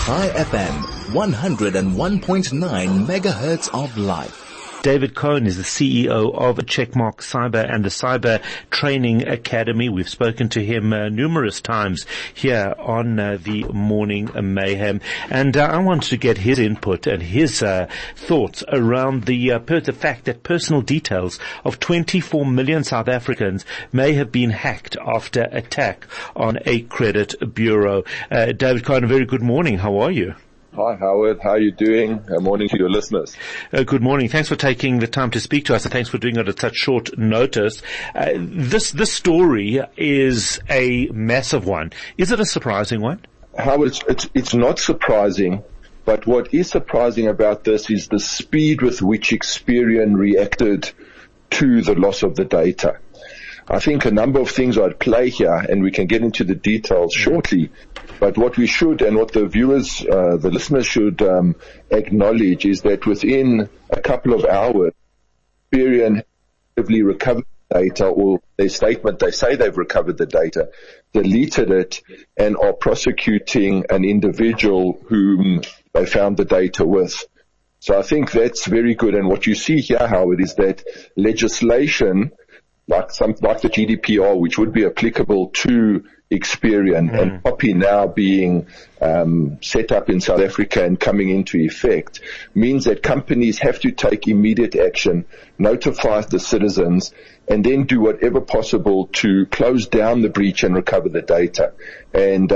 High FM, 101.9 megahertz of life. David Cohen is the CEO of Checkmark Cyber and the Cyber Training Academy. We've spoken to him numerous times here on the Morning Mayhem. And I wanted to get his input and his thoughts around the fact that personal details of 24 million South Africans may have been hacked after attack on a credit bureau. David Cohen, a very good morning. How are you? Hi, Howard. How are you doing? Good morning to your listeners. Good morning. Thanks for taking the time to speak to us, and thanks for doing it at such short notice. This story is a massive one. Is it a surprising one? Howard, it's not surprising, but what is surprising about this is the speed with which Experian reacted to the loss of the data. I think a number of things are at play here, and we can get into the details shortly. But what we should, and what the viewers, the listeners should acknowledge, is that within a couple of hours, Experian actively recovered the data, or their statement, they say they've recovered the data, deleted it, and are prosecuting an individual whom they found the data with. So I think that's very good. And what you see here, Howard, is that legislation, like the GDPR, which would be applicable to Experian, and POPI now being set up in South Africa and coming into effect, means that companies have to take immediate action, notify the citizens, and then do whatever possible to close down the breach and recover the data. And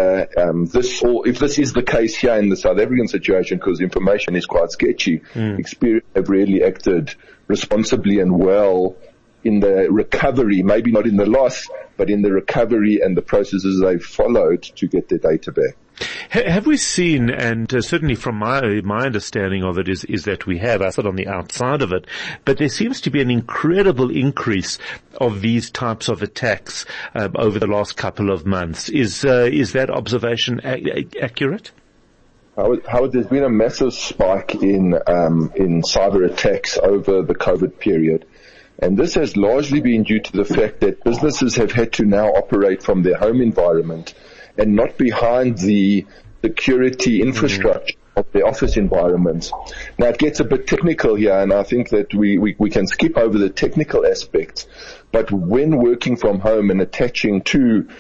if this is the case here in the South African situation, because information is quite sketchy, Experian have really acted responsibly and well in the recovery, maybe not in the loss, but in the recovery and the processes they've followed to get their data back. Have we seen, and certainly from my understanding of it is that we have, I sit on the outside of it, but there seems to be an incredible increase of these types of attacks over the last couple of months. Is that observation accurate? Howard, there's been a massive spike in cyber attacks over the COVID period. And this has largely been due to the fact that businesses have had to now operate from their home environment and not behind the security infrastructure of their office environments. Now, it gets a bit technical here, and I think that we can skip over the technical aspects. But when working from home and attaching to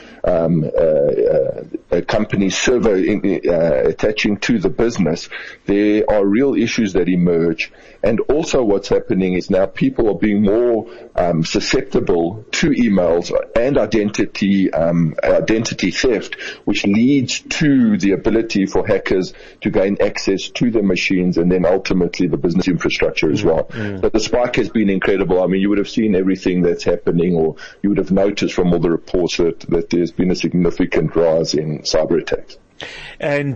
a company's server, attaching to the business, there are real issues that emerge. And also what's happening is now people are being more susceptible to emails and identity theft, which leads to the ability for hackers to gain access to the machines and then ultimately the business infrastructure as well. But the spike has been incredible. I mean, you would have seen everything that's happening, or you would have noticed from all the reports that there's been a significant rise in cyber attacks. And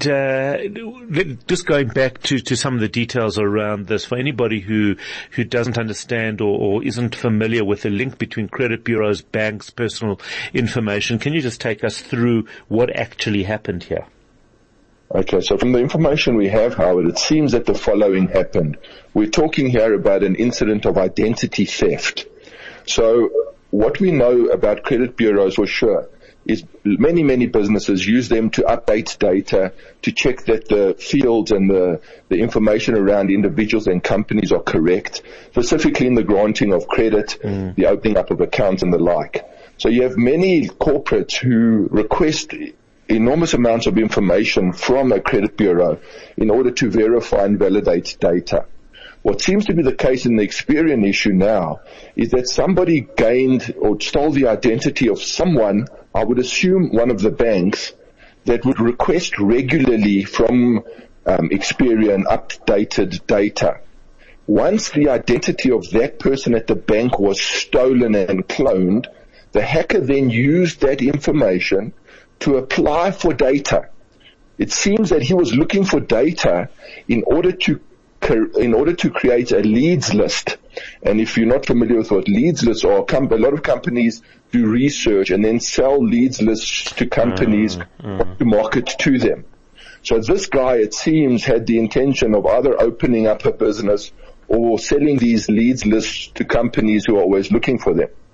just going back to some of the details around this, for anybody who doesn't understand or isn't familiar with the link between credit bureaus, banks, personal information, can you just take us through what actually happened here? Okay, so from the information we have, Howard, it seems that the following happened. We're talking here about an incident of identity theft. So what we know about credit bureaus for sure is many businesses use them to update data, to check that the fields and the information around individuals and companies are correct, specifically in the granting of credit, the opening up of accounts and the like. So you have many corporates who request enormous amounts of information from a credit bureau in order to verify and validate data. What seems to be the case in the Experian issue now is that somebody gained or stole the identity of someone, I would assume one of the banks, that would request regularly from Experian updated data. Once the identity of that person at the bank was stolen and cloned, the hacker then used that information to apply for data. It seems that he was looking for data in order to create a leads list. And if you're not familiar with what leads lists are, a lot of companies do research and then sell leads lists to companies to market to them. So this guy, it seems, had the intention of either opening up a business or selling these leads lists to companies who are always looking for them.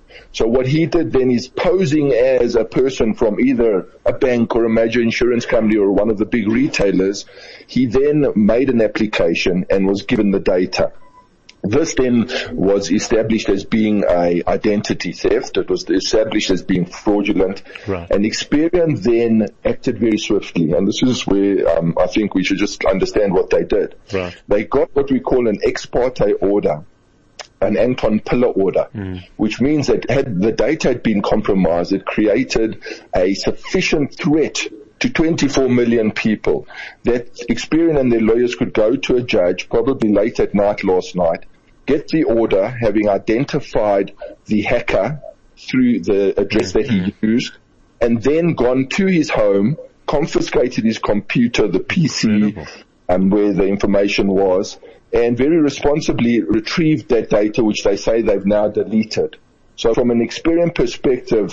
So what he did then is, posing as a person from either a bank or a major insurance company or one of the big retailers, he then made an application and was given the data. This then was established as being a identity theft. It was established as being fraudulent. Right. And Experian then acted very swiftly. And this is where I think we should just understand what they did. Right. They got what we call an ex parte order, an Anton Pillar order, which means that had the data had been compromised, it created a sufficient threat to 24 million people that Experian and their lawyers could go to a judge, probably late at night last night, get the order, having identified the hacker through the address that he used, and then gone to his home, confiscated his computer, the PC, where the information was, and very responsibly retrieved that data, which they say they've now deleted. So from an Experian perspective,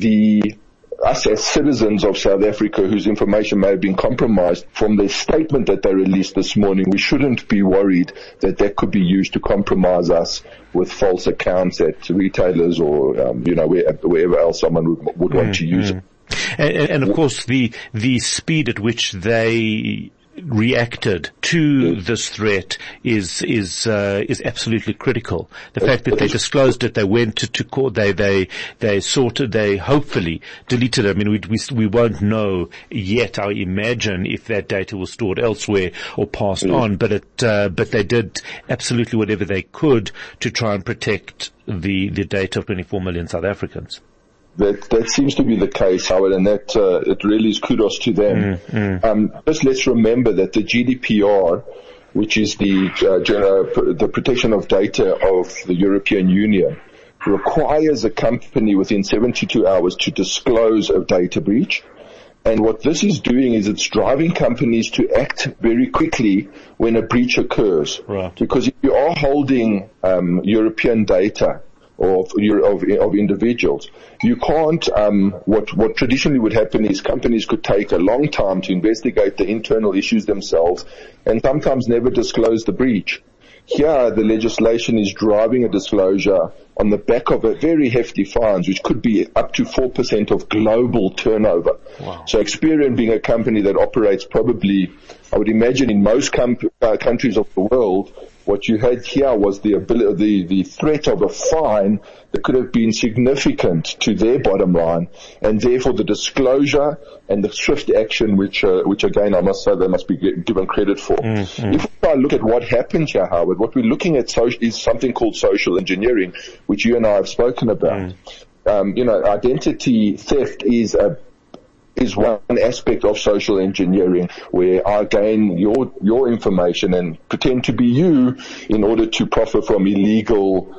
us as citizens of South Africa whose information may have been compromised, from the statement that they released this morning, we shouldn't be worried that that could be used to compromise us with false accounts at retailers or, wherever else someone would want to use it. And of course, the speed at which they reacted to this threat is absolutely critical. The fact that they disclosed it, they went to court, they sorted, they hopefully deleted it. I mean, we won't know yet, I imagine, if that data was stored elsewhere or passed on, but they did absolutely whatever they could to try and protect the data of 24 million South Africans. That seems to be the case, Howard, and that it really is kudos to them. Just let's remember that the GDPR, which is the protection of data of the European Union, requires a company within 72 hours to disclose a data breach. And what this is doing is it's driving companies to act very quickly when a breach occurs. Right. Because if you are holding European data of individuals, you can't, what traditionally would happen is companies could take a long time to investigate the internal issues themselves and sometimes never disclose the breach. Here, the legislation is driving a disclosure on the back of a very hefty fines, which could be up to 4% of global turnover. Wow. So Experian, being a company that operates probably, I would imagine, in most countries of the world, what you had here was the threat of a fine that could have been significant to their bottom line, and therefore the disclosure and the swift action, which again I must say they must be given credit for. If I look at what happened here, Howard, what we're looking at is something called social engineering, which you and I have spoken about. Identity theft is one aspect of social engineering, where I gain your information and pretend to be you in order to profit from an illegal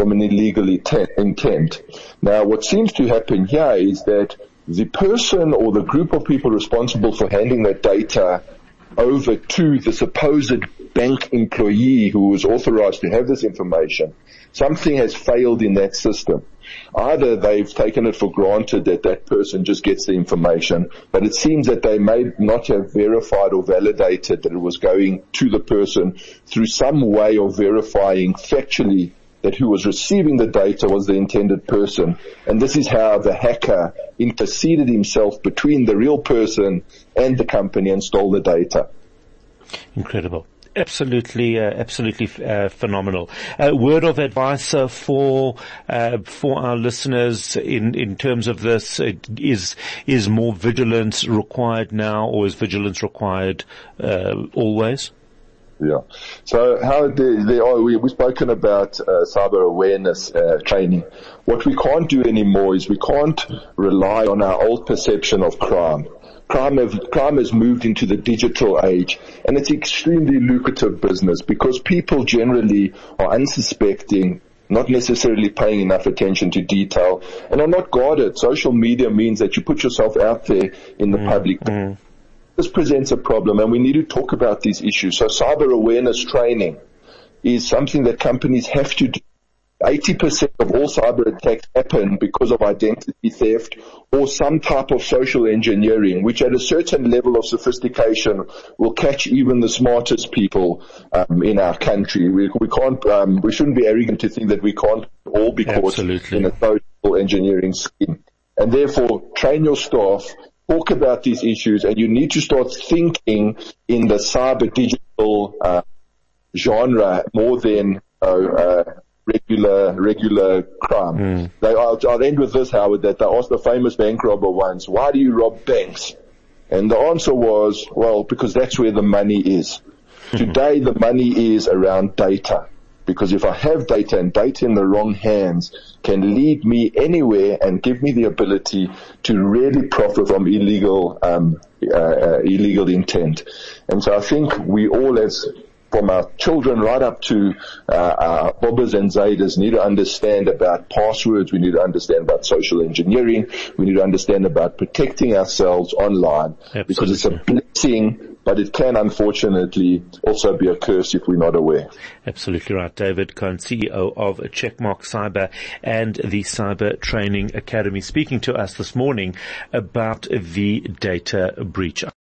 intent. Now, what seems to happen here is that the person or the group of people responsible for handing that data over to the supposed bank employee who was authorized to have this information, something has failed in that system. Either they've taken it for granted that that person just gets the information, but it seems that they may not have verified or validated that it was going to the person through some way of verifying factually that who was receiving the data was the intended person. And this is how the hacker interceded himself between the real person and the company and stole the data. Incredible. Absolutely phenomenal. Word of advice for our listeners in terms of this: is more vigilance required now, or is vigilance required always? Yeah. So we've spoken about cyber awareness training. What we can't do anymore is we can't rely on our old perception of crime. Crime has moved into the digital age, and it's extremely lucrative business because people generally are unsuspecting, not necessarily paying enough attention to detail, and are not guarded. Social media means that you put yourself out there in the public. This presents a problem, and we need to talk about these issues. So cyber awareness training is something that companies have to do. 80% of all cyber attacks happen because of identity theft or some type of social engineering, which at a certain level of sophistication will catch even the smartest people in our country. We can't, we shouldn't be arrogant to think that we can't all be caught in a social engineering scheme. And therefore, train your staff, talk about these issues, and you need to start thinking in the cyber digital genre more than regular crime. I'll end with this, Howard, that they asked the famous bank robber once, why do you rob banks? And the answer was, well, because that's where the money is. Today, the money is around data. Because if I have data, and data in the wrong hands can lead me anywhere and give me the ability to really profit from illegal intent. And so I think we all, as from our children right up to our Bobbers and Zaydas, need to understand about passwords. We need to understand about social engineering. We need to understand about protecting ourselves online. Absolutely. Because it's a blessing, but it can unfortunately also be a curse if we're not aware. Absolutely right. David Cohen, CEO of Checkmark Cyber and the Cyber Training Academy, speaking to us this morning about the data breach.